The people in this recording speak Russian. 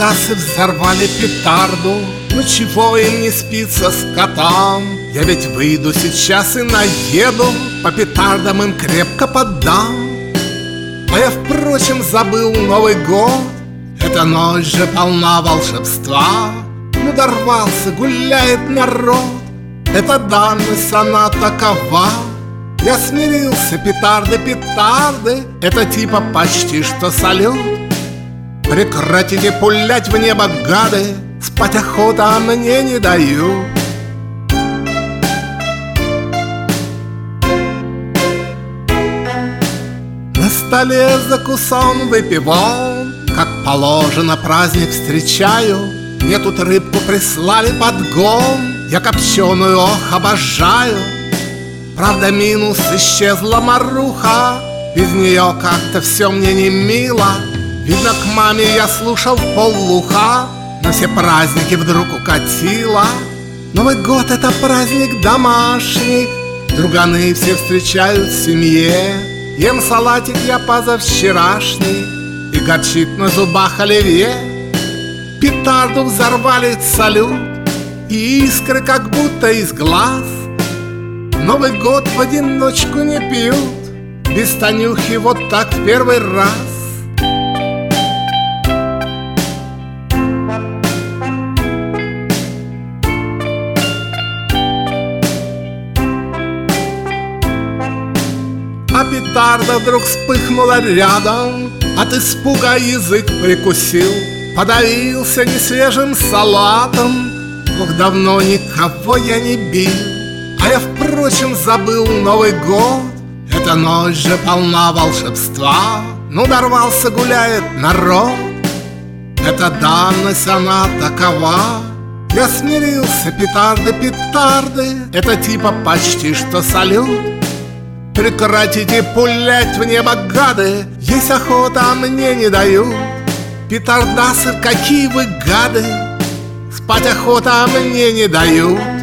Петардасы взорвали петарду. Ну чего им не спится с котом? Я ведь выйду сейчас и наеду, по петардам им крепко поддам. А я, впрочем, забыл Новый год. Эта ночь же полна волшебства. Ну дорвался, гуляет народ. Эта данность, она такова. Я смирился, петарды, петарды, это типа почти что салют. Прекратите пулять в небо, гады, спать охота мне не дают. На столе закусон выпивон, как положено праздник встречаю. Мне тут рыбку прислали подгон, я копченую, ох, обожаю. Правда, минус, исчезла маруха, без нее как-то все мне не мило. Видно, к маме я слушал вполуха, на все праздники вдруг укатила. Новый год — это праздник домашний, друганы все встречают в семье. Ем салатик я позавчерашний, и горчит на зубах оливье. Петарду взорвали салют, и искры как будто из глаз. Новый год в одиночку не пьют, без Танюхи вот так в первый раз. А петарда вдруг вспыхнула рядом, от испуга язык прикусил. Подавился несвежим салатом, ох, давно никого я не бил. А я, впрочем, забыл Новый год. Эта ночь же полна волшебства. Ну дорвался, гуляет народ. Эта данность, она такова. Я смирился, петарды, петарды, это типа почти что салют. Прекратите пулять в небо, гады, есть охота, а мне не дают. Петардасы, какие вы гады, спать охота, а мне не дают.